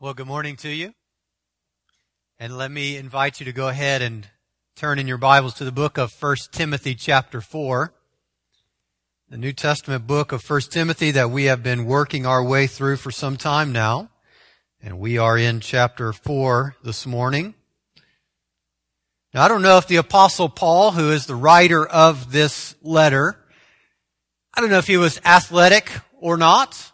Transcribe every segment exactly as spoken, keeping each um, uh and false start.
Well, good morning to you. And let me invite you to go ahead and turn in your Bibles to the book of First Timothy chapter four. The New Testament book of First Timothy that we have been working our way through for some time now. And we are in chapter four this morning. Now, I don't know if the Apostle Paul, who is the writer of this letter, I don't know if he was athletic or not.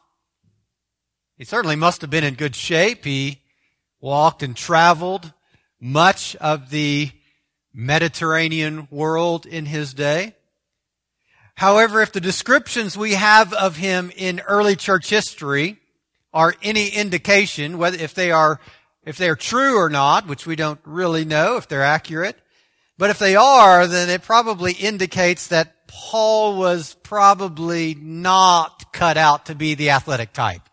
He certainly must have been in good shape. He walked and traveled much of the Mediterranean world in his day. However, if the descriptions we have of him in early church history are any indication, whether if they are if they are true or not, which we don't really know if they're accurate, but if they are, then it probably indicates that Paul was probably not cut out to be the athletic type.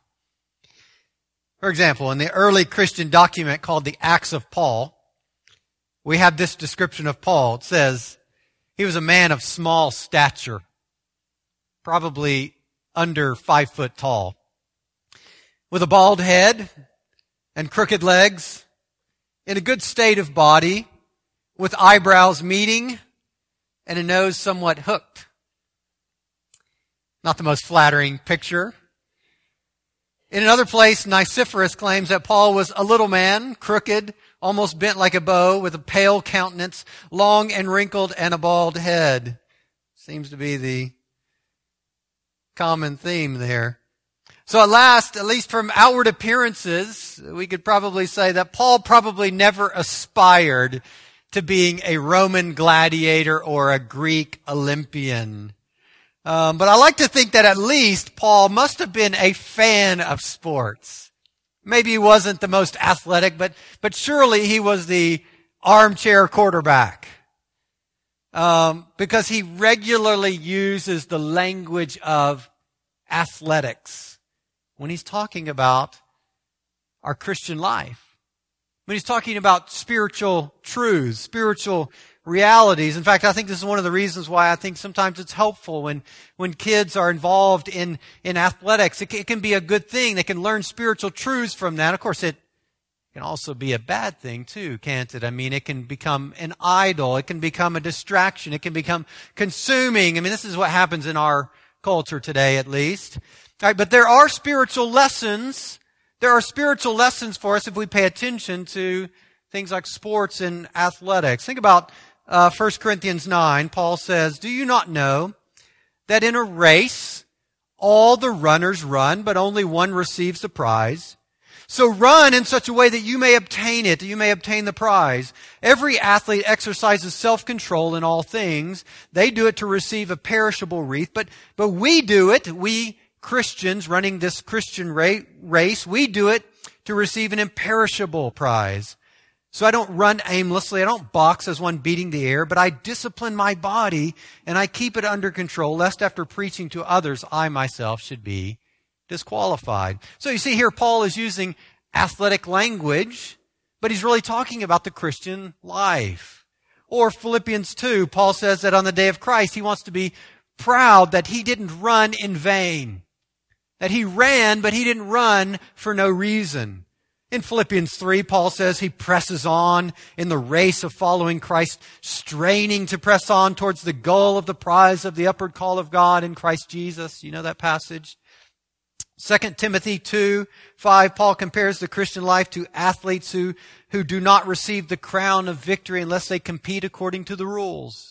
For example, in the early Christian document called the Acts of Paul, we have this description of Paul. It says, he was a man of small stature, probably under five foot tall, with a bald head and crooked legs, in a good state of body, with eyebrows meeting and a nose somewhat hooked. Not the most flattering picture. In another place, Nicephorus claims that Paul was a little man, crooked, almost bent like a bow, with a pale countenance, long and wrinkled, and a bald head. Seems to be the common theme there. So at last, at least from outward appearances, we could probably say that Paul probably never aspired to being a Roman gladiator or a Greek Olympian. Um, but I like to think that at least Paul must have been a fan of sports. Maybe he wasn't the most athletic, but, but surely he was the armchair quarterback. Um, because he regularly uses the language of athletics when he's talking about our Christian life. When he's talking about spiritual truths, spiritual realities. In fact, I think this is one of the reasons why I think sometimes it's helpful when, when kids are involved in, in athletics. It can, it can be a good thing. They can learn spiritual truths from that. Of course, it can also be a bad thing too, can't it? I mean, it can become an idol. It can become a distraction. It can become consuming. I mean, this is what happens in our culture today, at least. All right, but there are spiritual lessons. There are spiritual lessons for us if we pay attention to things like sports and athletics. Think about Uh, First Corinthians nine, Paul says, "Do you not know that in a race all the runners run, but only one receives the prize? So run in such a way that you may obtain it, that you may obtain the prize. Every athlete exercises self-control in all things. They do it to receive a perishable wreath, but, but we do it, we Christians running this Christian ra- race, we do it to receive an imperishable prize. So I don't run aimlessly, I don't box as one beating the air, but I discipline my body and I keep it under control, lest after preaching to others, I myself should be disqualified." So you see here, Paul is using athletic language, but he's really talking about the Christian life. Or Philippians two, Paul says that on the day of Christ, he wants to be proud that he didn't run in vain. That he ran, but he didn't run for no reason. In Philippians three, Paul says he presses on in the race of following Christ, straining to press on towards the goal of the prize of the upward call of God in Christ Jesus. You know that passage? Second Timothy two five, Paul compares the Christian life to athletes who, who do not receive the crown of victory unless they compete according to the rules.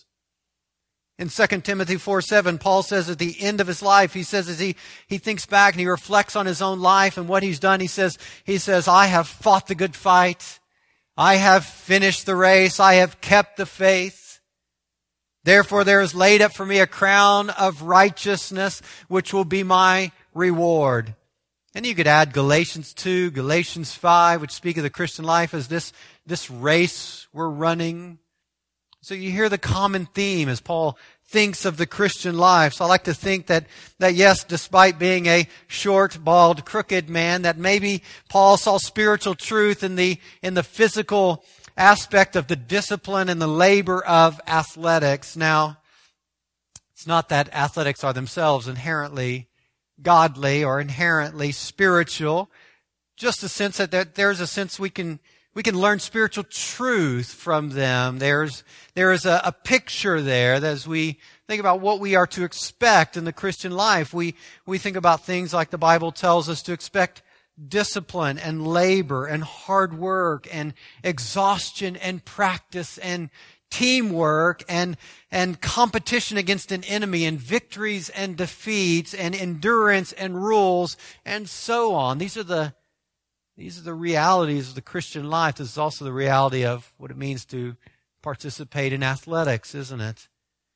In Second Timothy four seven, Paul says at the end of his life, he says as he, he thinks back and he reflects on his own life and what he's done, he says, he says, "I have fought the good fight. I have finished the race. I have kept the faith. Therefore there is laid up for me a crown of righteousness, which will be my reward." And you could add Galatians two, Galatians five, which speak of the Christian life as this, this race we're running. So you hear the common theme as Paul thinks of the Christian life. So I like to think that, that yes, despite being a short, bald, crooked man, that maybe Paul saw spiritual truth in the, in the physical aspect of the discipline and the labor of athletics. Now, it's not that athletics are themselves inherently godly or inherently spiritual. just a sense that, that there's a sense we can we can learn spiritual truth from them. There's there is a, a picture there that as we think about what we are to expect in the Christian life, we we think about things like the Bible tells us to expect discipline and labor and hard work and exhaustion and practice and teamwork and and competition against an enemy and victories and defeats and endurance and rules and so on. These are the these are the realities of the Christian life. This is also the reality of what it means to participate in athletics, isn't it?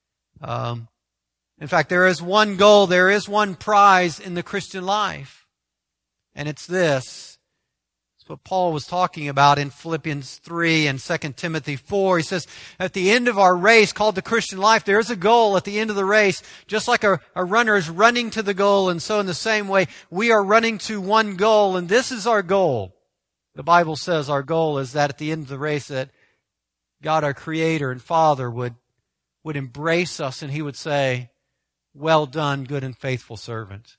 Um, in fact, there is one goal, there is one prize in the Christian life. And it's this. It's what Paul was talking about in Philippians three and Second Timothy four. He says, at the end of our race called the Christian life, there is a goal at the end of the race. Just like a, a runner is running to the goal, and so in the same way, we are running to one goal, and this is our goal. The Bible says our goal is that at the end of the race that God, our Creator and Father, would, would embrace us and He would say, well done, good and faithful servant.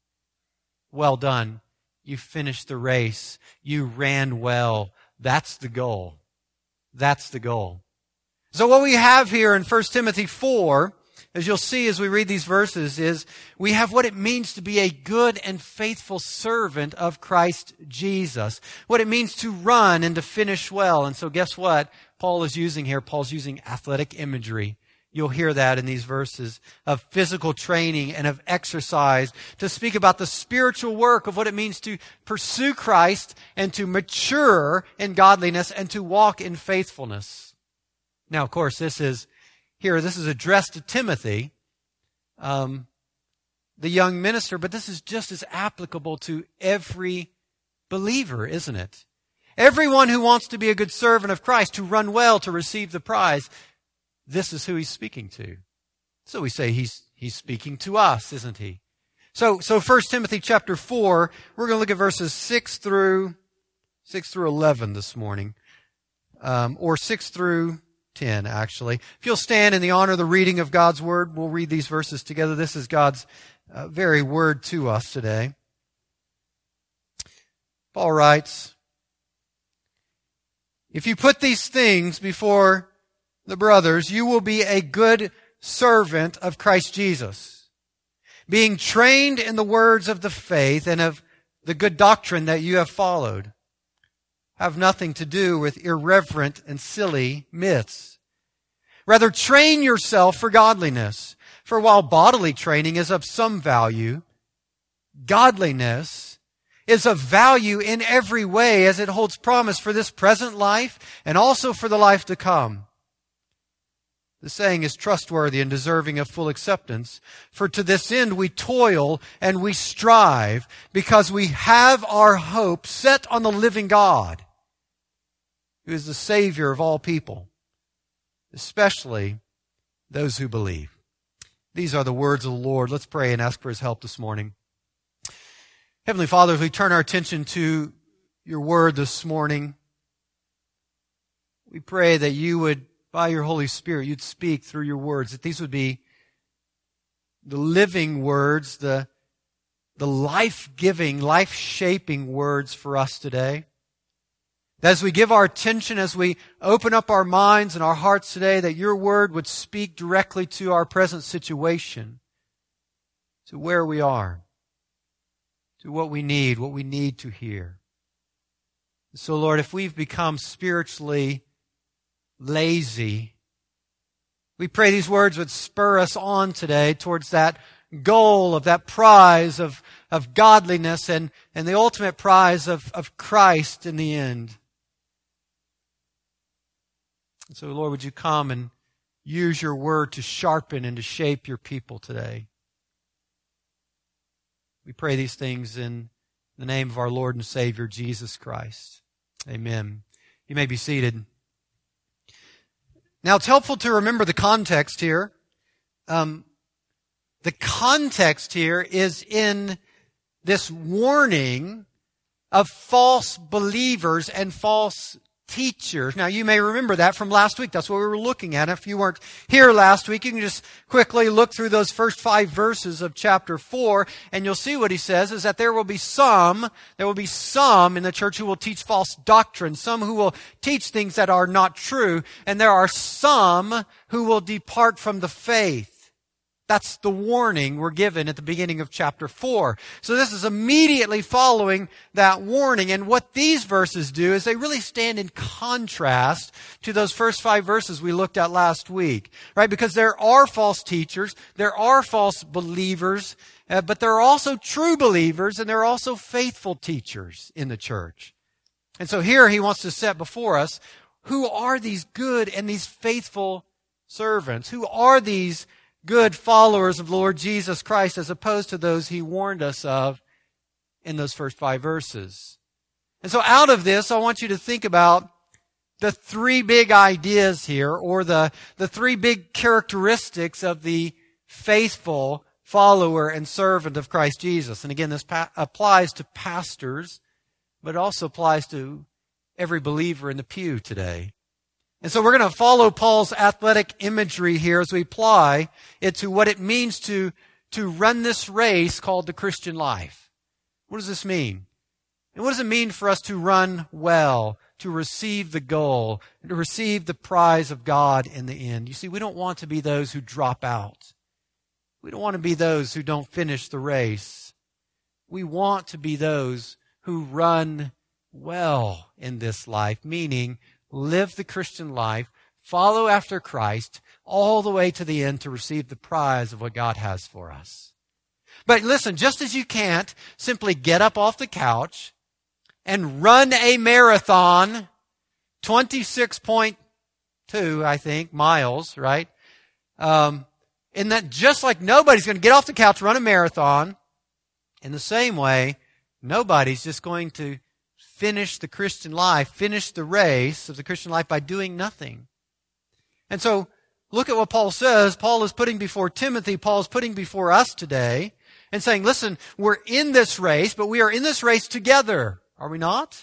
Well done. You finished the race. You ran well. That's the goal. That's the goal. So what we have here in First Timothy four, as you'll see as we read these verses, is we have what it means to be a good and faithful servant of Christ Jesus. What it means to run and to finish well. And so guess what Paul is using here? Paul's using athletic imagery. You'll hear that in these verses of physical training and of exercise to speak about the spiritual work of what it means to pursue Christ and to mature in godliness and to walk in faithfulness. Now, of course, this is here, this is addressed to Timothy, um, the young minister, but this is just as applicable to every believer, isn't it? Everyone who wants to be a good servant of Christ, to run well, to receive the prize, this is who he's speaking to. So we say he's he's speaking to us, isn't he? So so First Timothy chapter four, we're going to look at verses six through six through eleven this morning, um, or six through ten actually. If you'll stand in the honor of the reading of God's word, we'll read these verses together. This is God's uh, very word to us today. Paul writes, "If you put these things before the brothers, you will be a good servant of Christ Jesus, being trained in the words of the faith and of the good doctrine that you have followed. Have nothing to do with irreverent and silly myths. Rather, train yourself for godliness. For while bodily training is of some value, godliness is of value in every way, as it holds promise for this present life and also for the life to come. The saying is trustworthy and deserving of full acceptance. For to this end we toil and we strive, because we have our hope set on the living God, who is the Savior of all people, especially those who believe." These are the words of the Lord. Let's pray and ask for His help this morning. Heavenly Father, as we turn our attention to your word this morning, we pray that you would, by your Holy Spirit, you'd speak through your words, that these would be the living words, the, the life-giving, life-shaping words for us today. That as we give our attention, as we open up our minds and our hearts today, that your word would speak directly to our present situation, to where we are, to what we need, what we need to hear. So, Lord, if we've become spiritually lazy, we pray these words would spur us on today towards that goal of that prize of, of godliness and, and the ultimate prize of, of Christ in the end. And so, Lord, would you come and use your word to sharpen and to shape your people today? We pray these things in the name of our Lord and Savior, Jesus Christ. Amen. You may be seated. Now, it's helpful to remember the context here. Um, the context here is in this warning of false believers and false teachers. Now, you may remember that from last week. That's what we were looking at. If you weren't here last week, you can just quickly look through those first five verses of chapter four, and you'll see what he says is that there will be some, there will be some in the church who will teach false doctrine, some who will teach things that are not true, and there are some who will depart from the faith. That's the warning we're given at the beginning of chapter four. So this is immediately following that warning. And what these verses do is they really stand in contrast to those first five verses we looked at last week. Right? Because there are false teachers, there are false believers, uh, but there are also true believers and there are also faithful teachers in the church. And so here he wants to set before us, who are these good and these faithful servants? Who are these good followers of Lord Jesus Christ as opposed to those he warned us of in those first five verses? And so out of this, I want you to think about the three big ideas here, or the, the three big characteristics of the faithful follower and servant of Christ Jesus. And again, this pa- applies to pastors, but it also applies to every believer in the pew today. And so we're going to follow Paul's athletic imagery here as we apply it to what it means to, to run this race called the Christian life. What does this mean? And what does it mean for us to run well, to receive the goal, to receive the prize of God in the end? You see, we don't want to be those who drop out. We don't want to be those who don't finish the race. We want to be those who run well in this life, meaning live the Christian life, follow after Christ, all the way to the end to receive the prize of what God has for us. But listen, just as you can't simply get up off the couch and run a marathon, twenty-six point two, I think, miles, right? Um, and that just like nobody's going to get off the couch, run a marathon, in the same way, nobody's just going to finish the Christian life, finish the race of the Christian life by doing nothing. And so, look at what Paul says. Paul is putting before Timothy, Paul is putting before us today, and saying, listen, we're in this race, but we are in this race together. Are we not?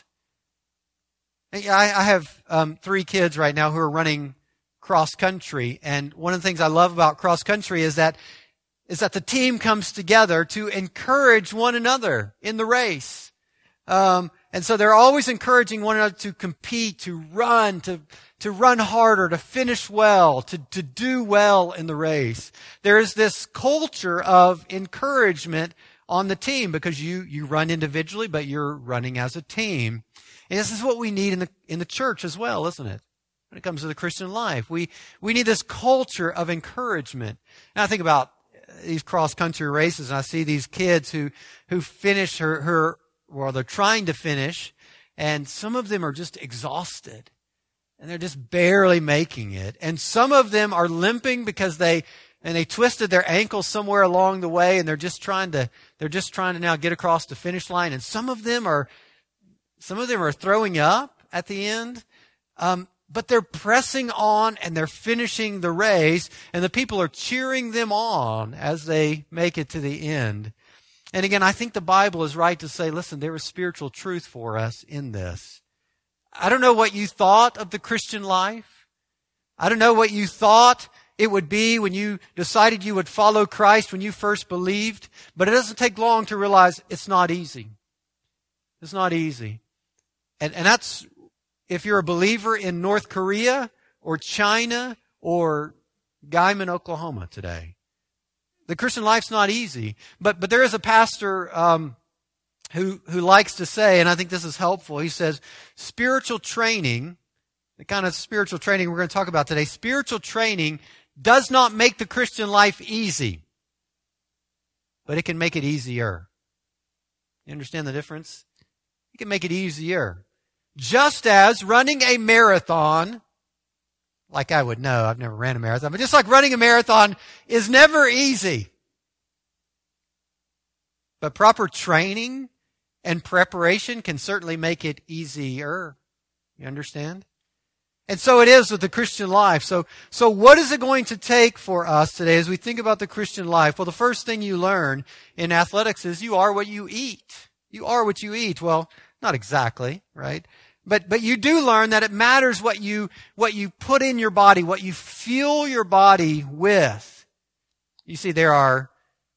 I, I have um, three kids right now who are running cross country, and one of the things I love about cross country is that is that the team comes together to encourage one another in the race. Um, and so they're always encouraging one another to compete, to run, to, to run harder, to finish well, to, to do well in the race. There is this culture of encouragement on the team because you, you run individually, but you're running as a team. And this is what we need in the, in the church as well, isn't it? When it comes to the Christian life, we, we need this culture of encouragement. And I think about these cross-country races, and I see these kids who, who finish her, her, well, they're trying to finish, and some of them are just exhausted, and they're just barely making it. And some of them are limping because they, and they twisted their ankle somewhere along the way, and they're just trying to, they're just trying to now get across the finish line. And some of them are, some of them are throwing up at the end. Um, But they're pressing on and they're finishing the race, and the people are cheering them on as they make it to the end. And again, I think the Bible is right to say, listen, there is spiritual truth for us in this. I don't know what you thought of the Christian life. I don't know what you thought it would be when you decided you would follow Christ when you first believed, but it doesn't take long to realize it's not easy. It's not easy. And, and that's, if you're a believer in North Korea or China or Guyman, Oklahoma today. The Christian life's not easy. But but there is a pastor um, who, who likes to say, and I think this is helpful, he says, spiritual training, the kind of spiritual training we're going to talk about today, spiritual training does not make the Christian life easy, but it can make it easier. You understand the difference? It can make it easier. Just as running a marathon, like I would know, I've never ran a marathon, but just like running a marathon is never easy. But proper training and preparation can certainly make it easier. You understand? And so it is with the Christian life. So, so what is it going to take for us today as we think about the Christian life? Well, the first thing you learn in athletics is you are what you eat. You are what you eat. Well, not exactly, right? But, but you do learn that it matters what you, what you put in your body, what you fuel your body with. You see, there are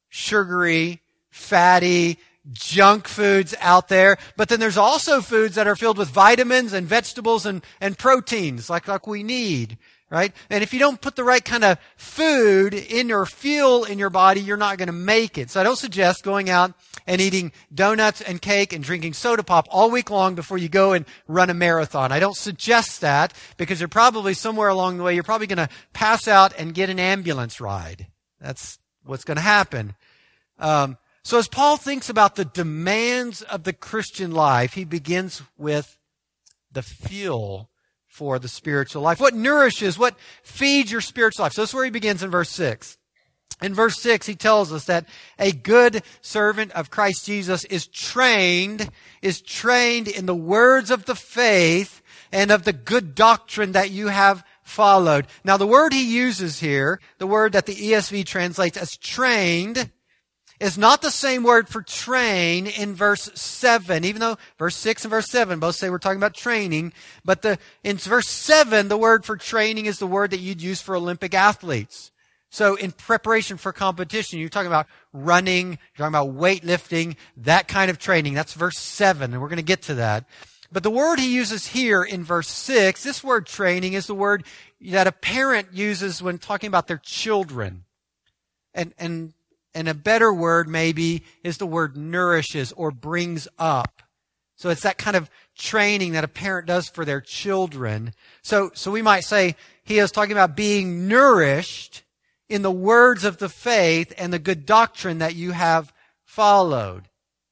sugary, fatty, junk foods out there, but then there's also foods that are filled with vitamins and vegetables and, and proteins like, like we need, right? And if you don't put the right kind of food in your fuel in your body, you're not going to make it. So I don't suggest going out and eating donuts and cake and drinking soda pop all week long before you go and run a marathon. I don't suggest that because you're probably somewhere along the way, you're probably going to pass out and get an ambulance ride. That's what's going to happen. Um, so as Paul thinks about the demands of the Christian life, he begins with the fuel for the spiritual life. What nourishes, what feeds your spiritual life? So that's where he begins in verse six. In verse six, he tells us that a good servant of Christ Jesus is trained, is trained in the words of the faith and of the good doctrine that you have followed. Now, the word he uses here, the word that the E S V translates as trained, is not the same word for train in verse seven, even though verse six and verse seven both say we're talking about training. But the, in verse seven, the word for training is the word that you'd use for Olympic athletes. So in preparation for competition, you're talking about running, you're talking about weightlifting, that kind of training. That's verse seven, and we're going to get to that. But the word he uses here in verse six, this word training is the word that a parent uses when talking about their children. And, and, and a better word maybe is the word nourishes or brings up. So it's that kind of training that a parent does for their children. So, so we might say he is talking about being nourished in the words of the faith and the good doctrine that you have followed.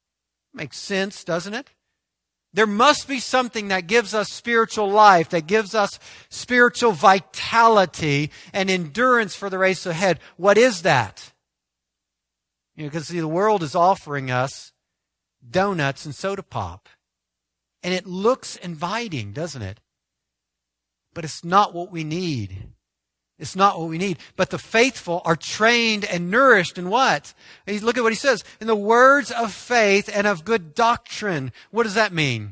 Makes sense, doesn't it? There must be something that gives us spiritual life, that gives us spiritual vitality and endurance for the race ahead. What is that? You know, because see, the world is offering us donuts and soda pop. And it looks inviting, doesn't it? But it's not what we need. It's not what we need. But the faithful are trained and nourished in what? Look at what he says. In the words of faith and of good doctrine. What does that mean?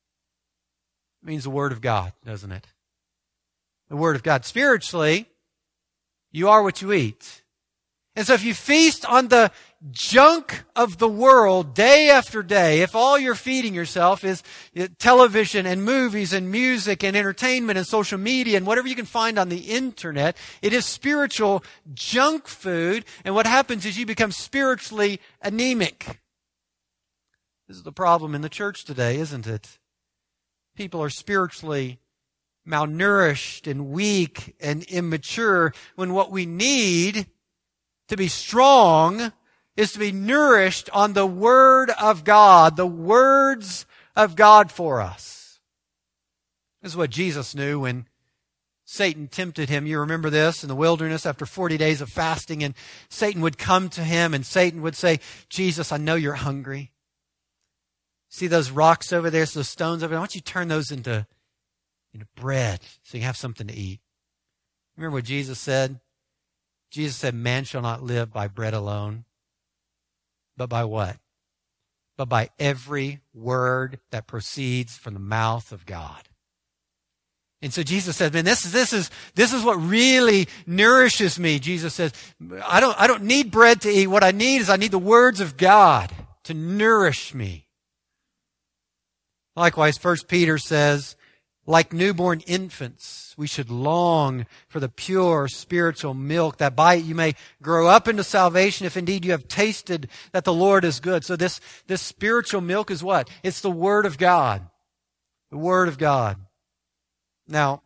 It means the Word of God, doesn't it? The Word of God. Spiritually, you are what you eat. And so if you feast on the junk of the world day after day, if all you're feeding yourself is television and movies and music and entertainment and social media and whatever you can find on the internet, it is spiritual junk food. And what happens is you become spiritually anemic. This is the problem in the church today, isn't it? People are spiritually malnourished and weak and immature when what we need to be strong is to be nourished on the Word of God, the words of God for us. This is what Jesus knew when Satan tempted him. You remember this in the wilderness after forty days of fasting, and Satan would come to him and Satan would say, Jesus, I know you're hungry. See those rocks over there, those stones over there? Why don't you turn those into, into bread so you can have something to eat? Remember what Jesus said? Jesus said, man shall not live by bread alone, but by what? But by every word that proceeds from the mouth of God. And so Jesus said, man, this is, this is, this is what really nourishes me. Jesus says, I don't, I don't need bread to eat. What I need is I need the words of God to nourish me. Likewise, First Peter says, like newborn infants, we should long for the pure spiritual milk, that by it you may grow up into salvation, if indeed you have tasted that the Lord is good. So this, this spiritual milk is what? It's the Word of God. The Word of God. Now,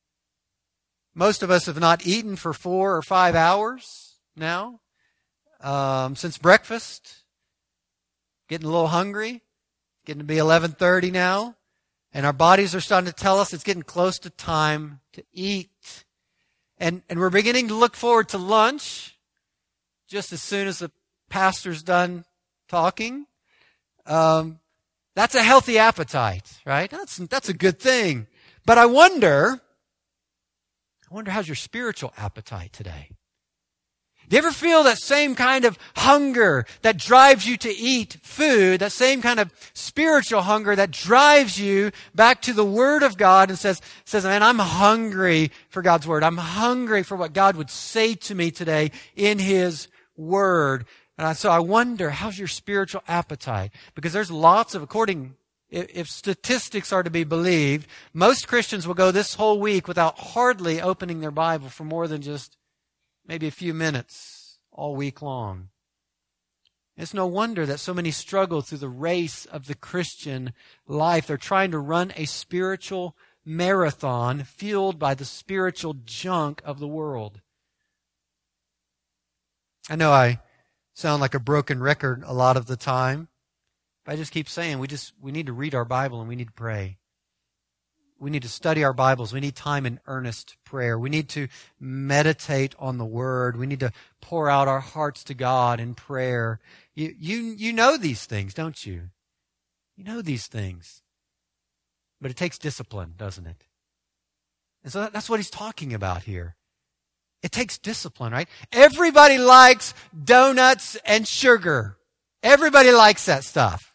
most of us have not eaten for four or five hours now, um, since breakfast. Getting a little hungry. Getting to be eleven thirty now. And our bodies are starting to tell us it's getting close to time to eat. And, and we're beginning to look forward to lunch just as soon as the pastor's done talking. Um, that's a healthy appetite, right? That's, that's a good thing. But I wonder, I wonder how's your spiritual appetite today? Do you ever feel that same kind of hunger that drives you to eat food, that same kind of spiritual hunger that drives you back to the Word of God and says, says, man, I'm hungry for God's Word. I'm hungry for what God would say to me today in His Word. And I, so I wonder, how's your spiritual appetite? Because there's lots of, according, if, if statistics are to be believed, most Christians will go this whole week without hardly opening their Bible for more than just maybe a few minutes all week long. It's no wonder that so many struggle through the race of the Christian life. They're trying to run a spiritual marathon fueled by the spiritual junk of the world. I know I sound like a broken record a lot of the time, but I just keep saying we just we need to read our Bible and we need to pray. We need to study our Bibles. We need time in earnest prayer. We need to meditate on the Word. We need to pour out our hearts to God in prayer. You, you, you know these things, don't you? You know these things. But it takes discipline, doesn't it? And so that's what he's talking about here. It takes discipline, right? Everybody likes donuts and sugar. Everybody likes that stuff.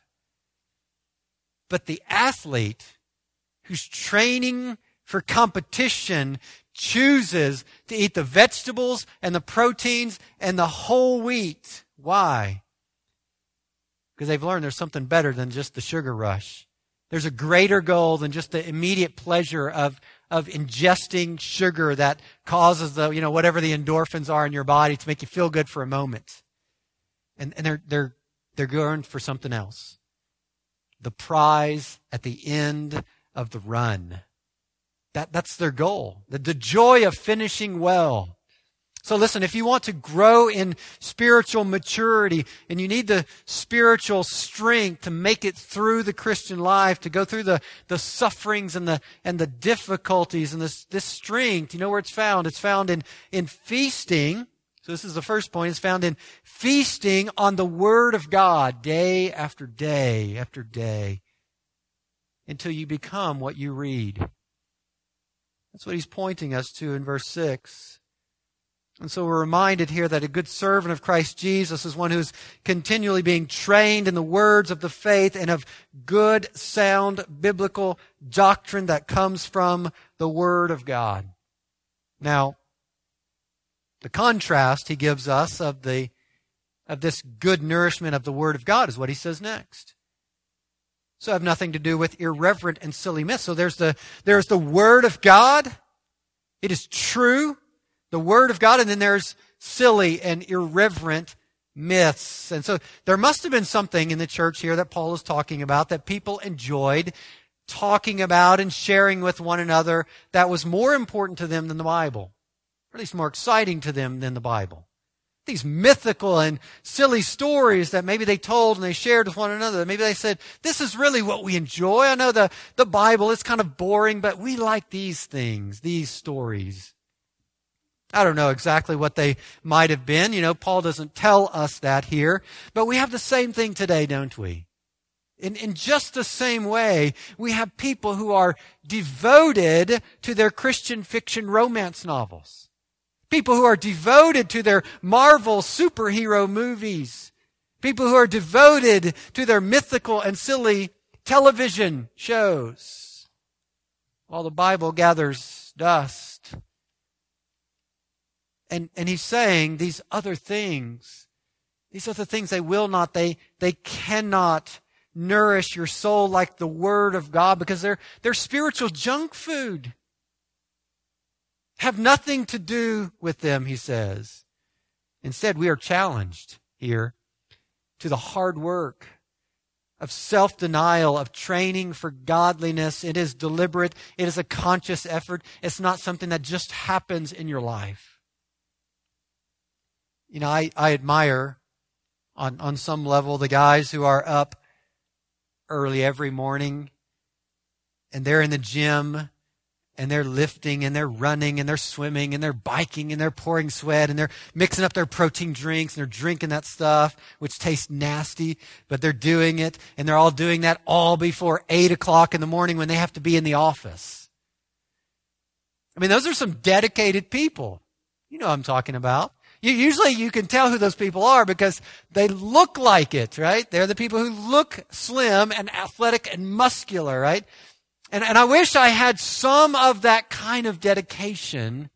But the athlete who's training for competition chooses to eat the vegetables and the proteins and the whole wheat. Why? Because they've learned there's something better than just the sugar rush. There's a greater goal than just the immediate pleasure of, of ingesting sugar that causes the, you know, whatever the endorphins are in your body to make you feel good for a moment. And, and they're, they're, they're going for something else. The prize at the end of the run. That, that's their goal. The, the joy of finishing well. So listen, if you want to grow in spiritual maturity and you need the spiritual strength to make it through the Christian life, to go through the, the sufferings and the, and the difficulties and this, this strength, you know where it's found? It's found in, in feasting. So this is the first point. It's found in feasting on the Word of God day after day after day until you become what you read. That's what he's pointing us to in verse six. And so we're reminded here that a good servant of Christ Jesus is one who's continually being trained in the words of the faith and of good, sound, biblical doctrine that comes from the Word of God. Now, the contrast he gives us of the of this good nourishment of the Word of God is what he says next. So have nothing to do with irreverent and silly myths. So there's the there's the Word of God. It is true. The Word of God, and then there's silly and irreverent myths. And so there must have been something in the church here that Paul is talking about that people enjoyed talking about and sharing with one another that was more important to them than the Bible, or at least more exciting to them than the Bible. These mythical and silly stories that maybe they told and they shared with one another. Maybe they said, this is really what we enjoy. I know the, the Bible is kind of boring, but we like these things, these stories. I don't know exactly what they might have been. You know, Paul doesn't tell us that here. But we have the same thing today, don't we? In, in just the same way, we have people who are devoted to their Christian fiction romance novels. People who are devoted to their Marvel superhero movies. People who are devoted to their mythical and silly television shows. While the Bible gathers dust. And, and he's saying these other things, these other things they will not, they, they cannot nourish your soul like the Word of God because they're, they're spiritual junk food. Have nothing to do with them, he says. Instead, we are challenged here to the hard work of self-denial, of training for godliness. It is deliberate. It is a conscious effort. It's not something that just happens in your life. You know, I, I admire on, on some level the guys who are up early every morning and they're in the gym and they're lifting and they're running and they're swimming and they're biking and they're pouring sweat and they're mixing up their protein drinks and they're drinking that stuff, which tastes nasty, but they're doing it, and they're all doing that all before eight o'clock in the morning when they have to be in the office. I mean, those are some dedicated people. You know what I'm talking about. You, usually you can tell who those people are because they look like it, right? They're the people who look slim and athletic and muscular, right? And, and I wish I had some of that kind of dedication,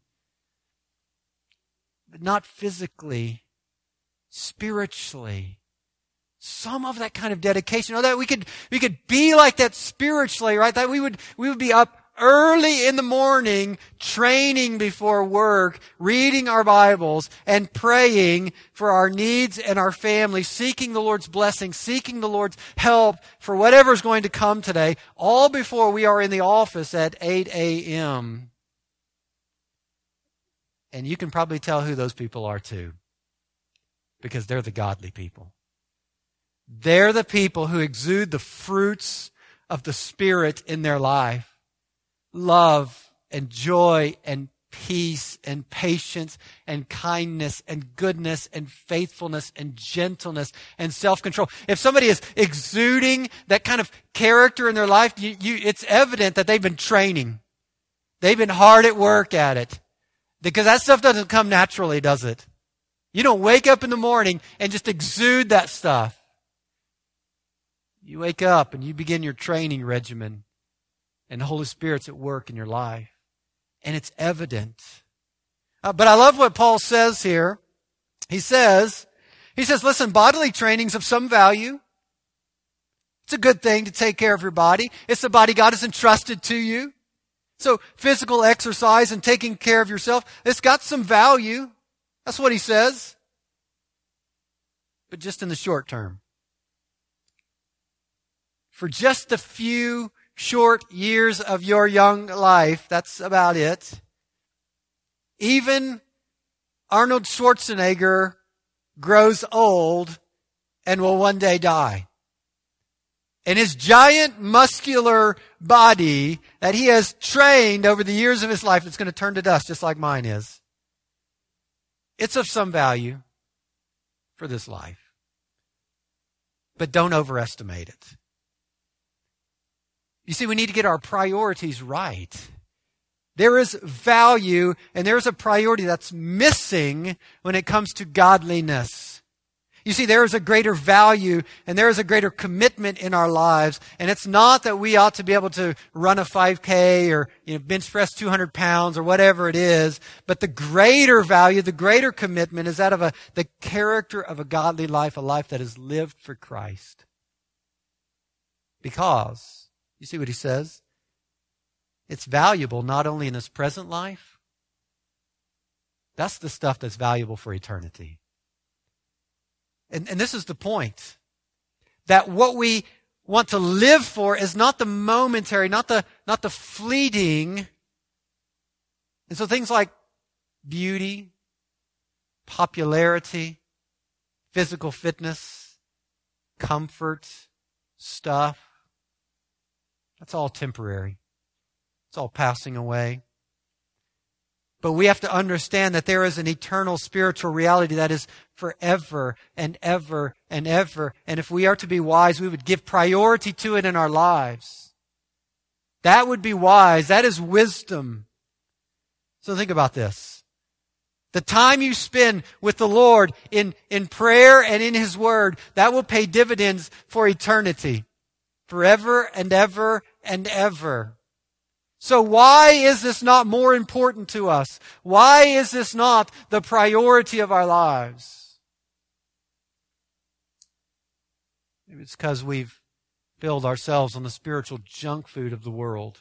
but not physically, spiritually. Some of that kind of dedication. Or that we could, we could be like that spiritually, right? That we would, we would be up early in the morning, training before work, reading our Bibles, and praying for our needs and our family, seeking the Lord's blessing, seeking the Lord's help for whatever's going to come today, all before we are in the office at eight a.m. And you can probably tell who those people are too, because they're the godly people. They're the people who exude the fruits of the Spirit in their life. Love and joy and peace and patience and kindness and goodness and faithfulness and gentleness and self-control. If somebody is exuding that kind of character in their life, you, you, it's evident that they've been training. They've been hard at work at it. Because that stuff doesn't come naturally, does it? You don't wake up in the morning and just exude that stuff. You wake up and you begin your training regimen. And the Holy Spirit's at work in your life. And it's evident. Uh, but I love what Paul says here. He says, he says, listen, bodily training's of some value. It's a good thing to take care of your body. It's the body God has entrusted to you. So physical exercise and taking care of yourself, it's got some value. That's what he says. But just in the short term. For just a few short years of your young life, that's about it. Even Arnold Schwarzenegger grows old and will one day die. And his giant muscular body that he has trained over the years of his life, it's going to turn to dust just like mine is. It's of some value for this life. But don't overestimate it. You see, we need to get our priorities right. There is value and there's a priority that's missing when it comes to godliness. You see, there is a greater value and there is a greater commitment in our lives. And it's not that we ought to be able to run a five K or, you know, bench press two hundred pounds or whatever it is. But the greater value, the greater commitment is that of a, the character of a godly life, a life that is lived for Christ. Because you see what he says? It's valuable not only in this present life. That's the stuff that's valuable for eternity. And, and this is the point. That what we want to live for is not the momentary, not the, not the fleeting. And so things like beauty, popularity, physical fitness, comfort, stuff, that's all temporary. It's all passing away. But we have to understand that there is an eternal spiritual reality that is forever and ever and ever. And if we are to be wise, we would give priority to it in our lives. That would be wise. That is wisdom. So think about this. The time you spend with the Lord in, in prayer and in His Word, that will pay dividends for eternity. Forever and ever and ever. So why is this not more important to us? Why is this not the priority of our lives? Maybe it's because we've filled ourselves on the spiritual junk food of the world.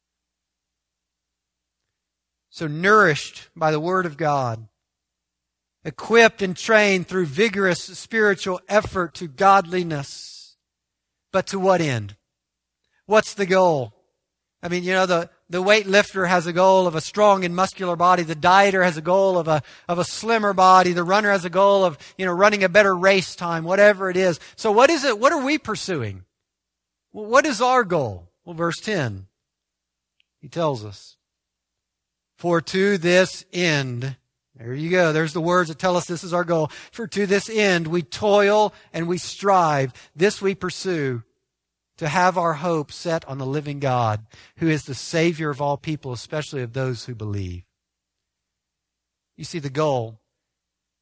So nourished by the Word of God, equipped and trained through vigorous spiritual effort to godliness. But to what end? What's the goal? I mean, you know, the, the weightlifter has a goal of a strong and muscular body. The dieter has a goal of a, of a slimmer body. The runner has a goal of, you know, running a better race time, whatever it is. So what is it? What are we pursuing? Well, what is our goal? Well, verse ten, he tells us, for to this end, there you go. There's the words that tell us this is our goal. For to this end we toil and we strive. This we pursue, to have our hope set on the living God, who is the Savior of all people, especially of those who believe. You see, the goal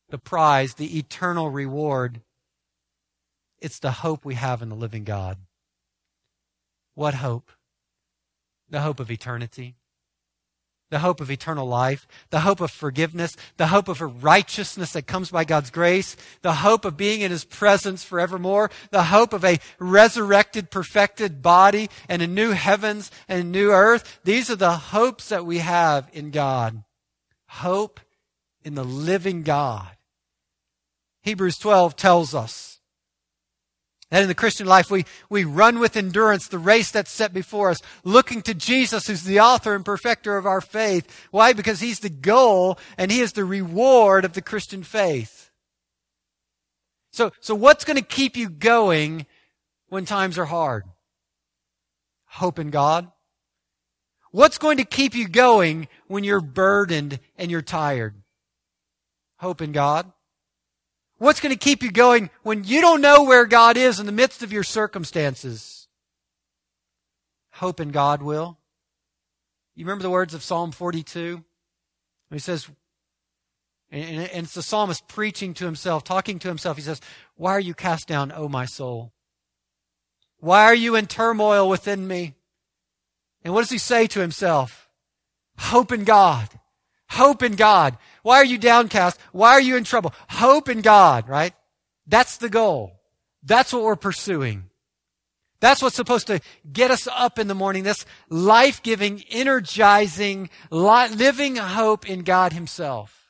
the prize, the eternal reward. It's the hope we have in the living God. What hope? The hope of eternity. The hope of eternal life, the hope of forgiveness, the hope of a righteousness that comes by God's grace, the hope of being in His presence forevermore, the hope of a resurrected, perfected body and a new heavens and a new earth. These are the hopes that we have in God. Hope in the living God. Hebrews twelve tells us that in the Christian life we, we run with endurance the race that's set before us, looking to Jesus who's the author and perfecter of our faith. Why? Because He's the goal and He is the reward of the Christian faith. So, so what's going to keep you going when times are hard? Hope in God. What's going to keep you going when you're burdened and you're tired? Hope in God. What's going to keep you going when you don't know where God is in the midst of your circumstances? Hope in God will. You remember the words of Psalm forty-two? He says, and it's the psalmist preaching to himself, talking to himself. He says, "Why are you cast down, O my soul? Why are you in turmoil within me?" And what does he say to himself? Hope in God. Hope in God. Why are you downcast? Why are you in trouble? Hope in God, right? That's the goal. That's what we're pursuing. That's what's supposed to get us up in the morning. This life-giving, energizing, living hope in God Himself.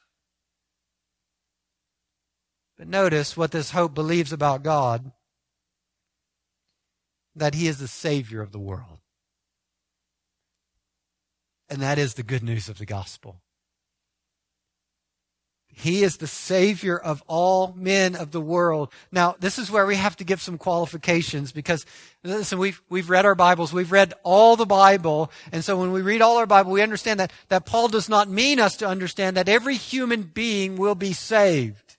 But notice what this hope believes about God. That He is the Savior of the world. And that is the good news of the gospel. He is the Savior of all men of the world. Now, this is where we have to give some qualifications because, listen, we've, we've read our Bibles. We've read all the Bible. And so when we read all our Bible, we understand that, that Paul does not mean us to understand that every human being will be saved.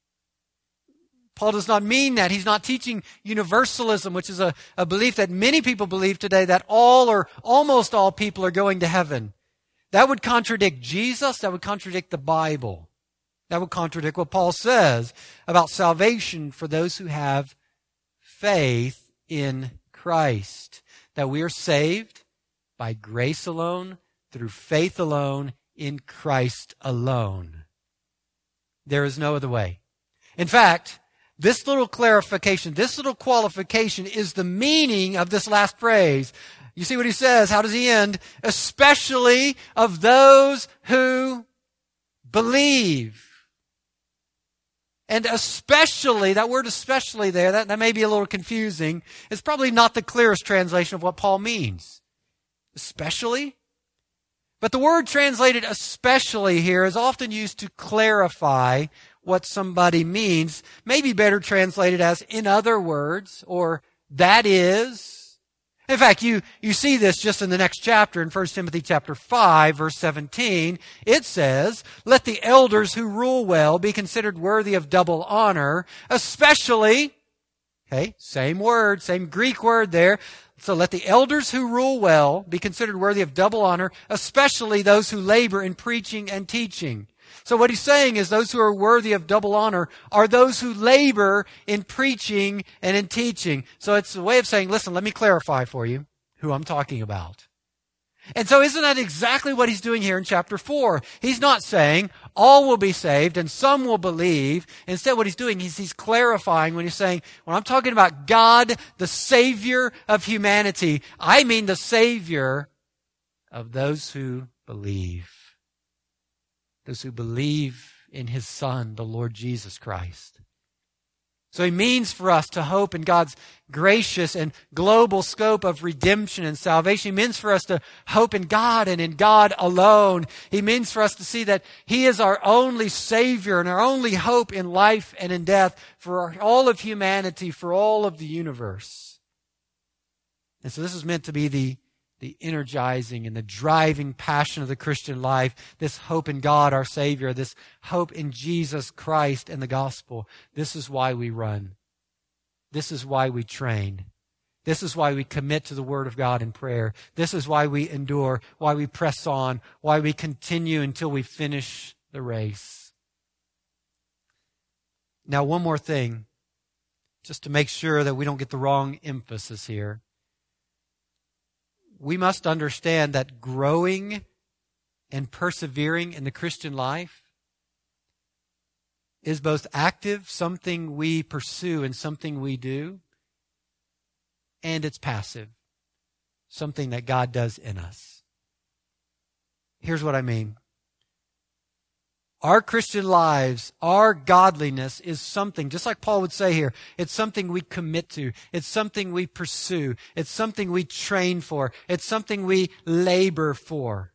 Paul does not mean that. He's not teaching universalism, which is a, a belief that many people believe today, that all or almost all people are going to heaven. That would contradict Jesus. That would contradict the Bible. That would contradict what Paul says about salvation for those who have faith in Christ. That we are saved by grace alone, through faith alone, in Christ alone. There is no other way. In fact, this little clarification, this little qualification is the meaning of this last phrase. You see what he says? How does he end? Especially of those who believe. And especially, that word especially there, that, that may be a little confusing. It's probably not the clearest translation of what Paul means. Especially? But the word translated especially here is often used to clarify what somebody means. Maybe better translated as in other words, or that is. In fact, you, you see this just in the next chapter in First Timothy chapter five, verse seventeen. It says, "Let the elders who rule well be considered worthy of double honor, especially," okay, same word, same Greek word there. So let the elders who rule well be considered worthy of double honor, especially those who labor in preaching and teaching. So what he's saying is those who are worthy of double honor are those who labor in preaching and in teaching. So it's a way of saying, listen, let me clarify for you who I'm talking about. And so isn't that exactly what he's doing here in chapter four? He's not saying all will be saved and some will believe. Instead, what he's doing is he's clarifying when he's saying, when I'm talking about God, the Savior of humanity, I mean the Savior of those who believe. Those who believe in His Son, the Lord Jesus Christ. So He means for us to hope in God's gracious and global scope of redemption and salvation. He means for us to hope in God and in God alone. He means for us to see that He is our only Savior and our only hope in life and in death for all of humanity, for all of the universe. And so this is meant to be the the energizing and the driving passion of the Christian life, this hope in God, our Savior, this hope in Jesus Christ and the gospel. This is why we run. This is why we train. This is why we commit to the Word of God in prayer. This is why we endure, why we press on, why we continue until we finish the race. Now, one more thing, just to make sure that we don't get the wrong emphasis here. We must understand that growing and persevering in the Christian life is both active, something we pursue and something we do, and it's passive, something that God does in us. Here's what I mean. Our Christian lives, our godliness is something, just like Paul would say here, it's something we commit to. It's something we pursue. It's something we train for. It's something we labor for.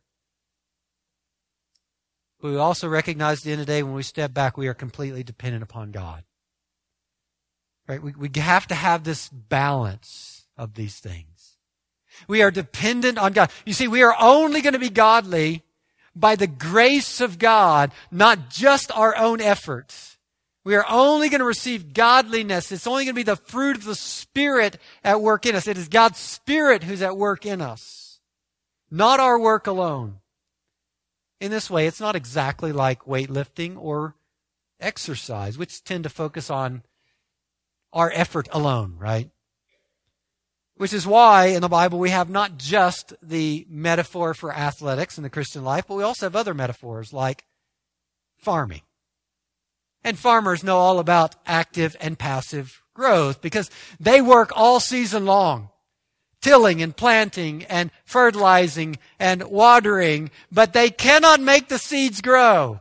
But we also recognize at the end of the day, when we step back, we are completely dependent upon God. Right? We, we have to have this balance of these things. We are dependent on God. You see, we are only going to be godly by the grace of God, not just our own efforts. We are only going to receive godliness. It's only going to be the fruit of the Spirit at work in us. It is God's Spirit who's at work in us, not our work alone. In this way, it's not exactly like weightlifting or exercise, which tend to focus on our effort alone, right? Which is why in the Bible we have not just the metaphor for athletics in the Christian life, but we also have other metaphors like farming. And farmers know all about active and passive growth because they work all season long, tilling and planting and fertilizing and watering, but they cannot make the seeds grow.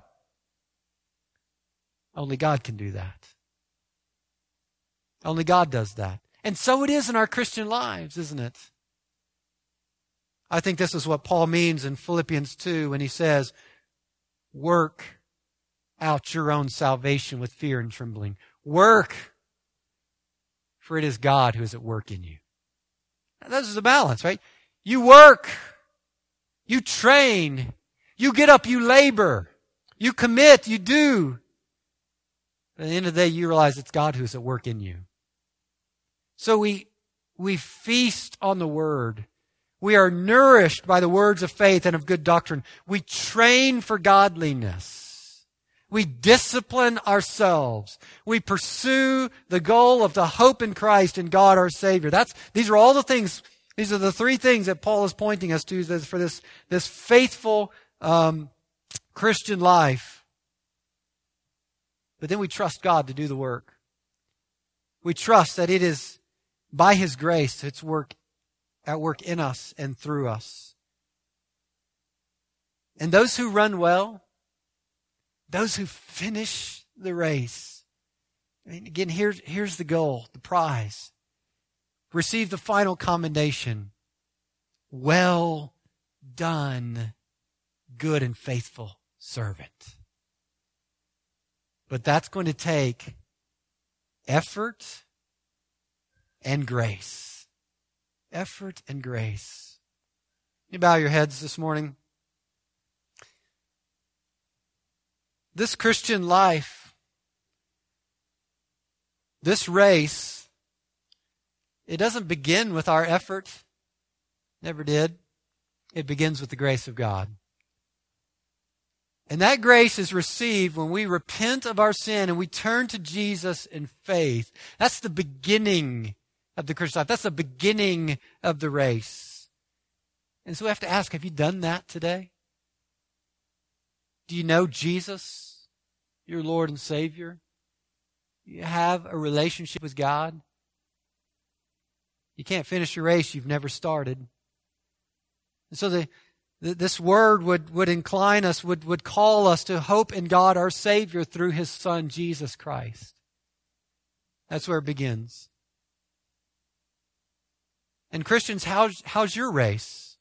Only God can do that. Only God does that. And so it is in our Christian lives, isn't it? I think this is what Paul means in Philippians two when he says, work out your own salvation with fear and trembling. Work, for it is God who is at work in you. Now, this is the balance, right? You work, you train, you get up, you labor, you commit, you do. But at the end of the day, you realize it's God who is at work in you. So we, we feast on the Word. We are nourished by the words of faith and of good doctrine. We train for godliness. We discipline ourselves. We pursue the goal of the hope in Christ and God our Savior. That's, these are all the things, these are the three things that Paul is pointing us to for this, this faithful um, Christian life. But then we trust God to do the work. We trust that it is by His grace, it's work at work in us and through us. And those who run well, those who finish the race, I mean, again, here's, here's the goal, the prize. Receive the final commendation. Well done, good and faithful servant. But that's going to take effort and grace. Effort and grace. You bow your heads this morning. This Christian life, this race, it doesn't begin with our effort. Never did. It begins with the grace of God. And that grace is received when we repent of our sin and we turn to Jesus in faith. That's the beginning of the Christian life. That's the beginning of the race. And so we have to ask, have you done that today? Do you know Jesus, your Lord and Savior? Do you have a relationship with God? You can't finish your race you've never started. And so the This word would, would incline us, would, would call us to hope in God our Savior through His Son, Jesus Christ. That's where it begins. And Christians, how's, how's your race?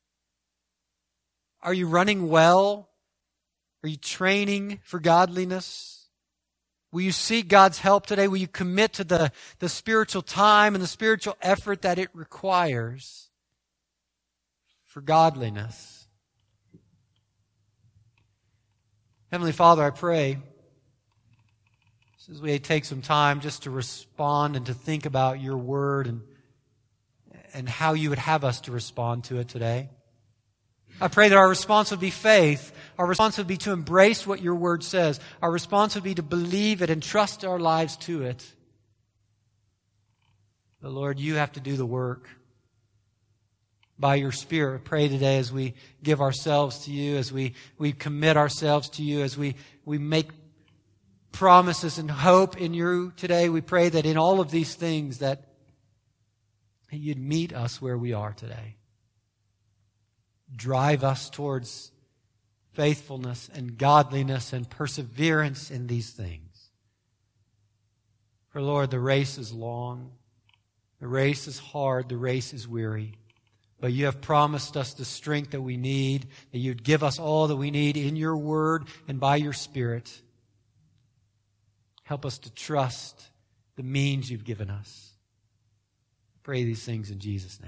Are you running well? Are you training for godliness? Will you seek God's help today? Will you commit to the, the spiritual time and the spiritual effort that it requires for godliness? Heavenly Father, I pray as we take some time just to respond and to think about your word and, and how you would have us to respond to it today. I pray that our response would be faith. Our response would be to embrace what your word says. Our response would be to believe it and trust our lives to it. But Lord, you have to do the work. By your Spirit, pray today as we give ourselves to you, as we, we commit ourselves to you, as we, we make promises and hope in you today. We pray that in all of these things that you'd meet us where we are today. Drive us towards faithfulness and godliness and perseverance in these things. For Lord, the race is long. The race is hard. The race is weary. But you have promised us the strength that we need, that you'd give us all that we need in your word and by your Spirit. Help us to trust the means you've given us. I pray these things in Jesus' name.